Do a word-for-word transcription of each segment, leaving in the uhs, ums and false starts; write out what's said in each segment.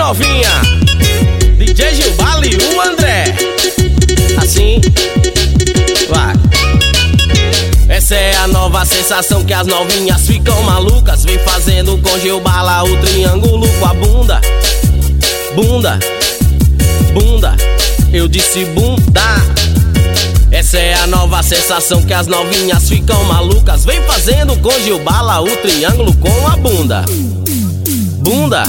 novinha, D J Gilbala e o André. Assim, vai. Essa é a nova sensação que as novinhas ficam malucas. Vem fazendo com Gilbala o triângulo com a bunda. Bunda, bunda, eu disse bunda. Essa é a nova sensação que as novinhas ficam malucas. Vem fazendo com Gilbala o triângulo com a bunda. Bunda.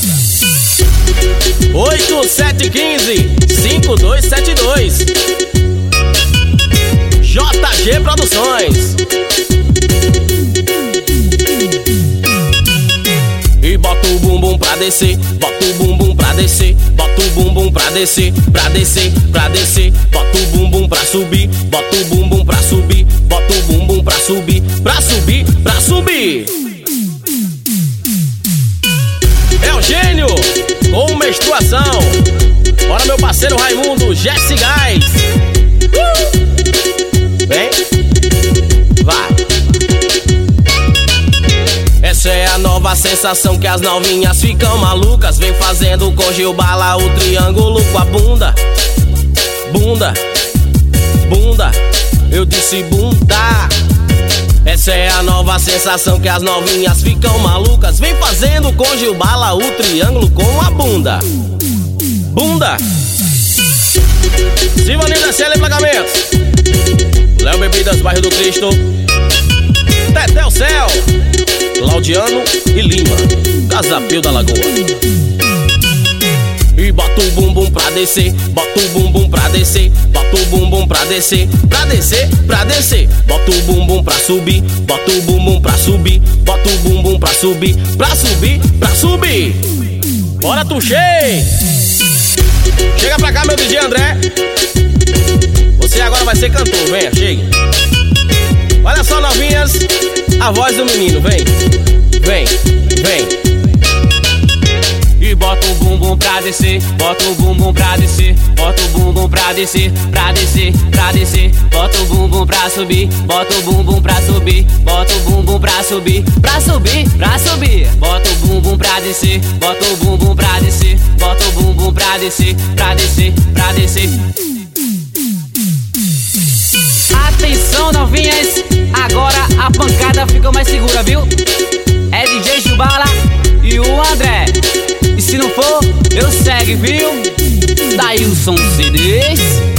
Oito sete quinze cinco dois sete dois J G Produções. E bota o bumbum pra descer, bota o bumbum pra descer, bota o bumbum pra descer, pra descer, pra descer, bota o bumbum pra subir, bota o bumbum pra subir, bota o bumbum pra subir, pra subir, pra subir. É o gênio com menstruação. Bora, meu parceiro Raimundo, Jesse Gás. Uh! Vem, vai. Essa é a nova sensação que as novinhas ficam malucas. Vem fazendo com Gilbala o triângulo com a bunda. Bunda, bunda, eu disse bunda. Essa é a nova sensação que as novinhas ficam malucas. Vem fazendo com Gilbala o triângulo com a bunda. Bunda. Sivanilda da Célia Pagamentos, Léo Bebidas, Bairro do Cristo, Tetel Céu, Claudiano e Lima, Casapio da Lagoa. E bota o bumbum pra descer, bota o bumbum pra descer, bota o bumbum pra descer, pra descer, pra descer, bota o bumbum pra subir, bota o bumbum pra subir, bota o bumbum pra subir, pra subir, pra subir. Bora, Tuxê! Chega pra cá, meu D J André. Você agora vai ser cantor, venha, chegue. Olha só, novinhas, a voz do menino, vem, vem, vem. E bota o bumbum pra descer, bota o bumbum pra descer, bota o bumbum pra descer, pra descer, pra descer, bota o bumbum pra subir, bota o bumbum pra subir, bota o bumbum pra subir, pra subir, pra subir, bota o bumbum pra descer, bota o bumbum pra descer, bota o bumbum pra descer, pra descer, pra descer. Atenção, novinhas, agora a pancada ficou mais segura, viu? É D J Gilbala e o André. E se não for, eu segue, viu? Dailson C Ds.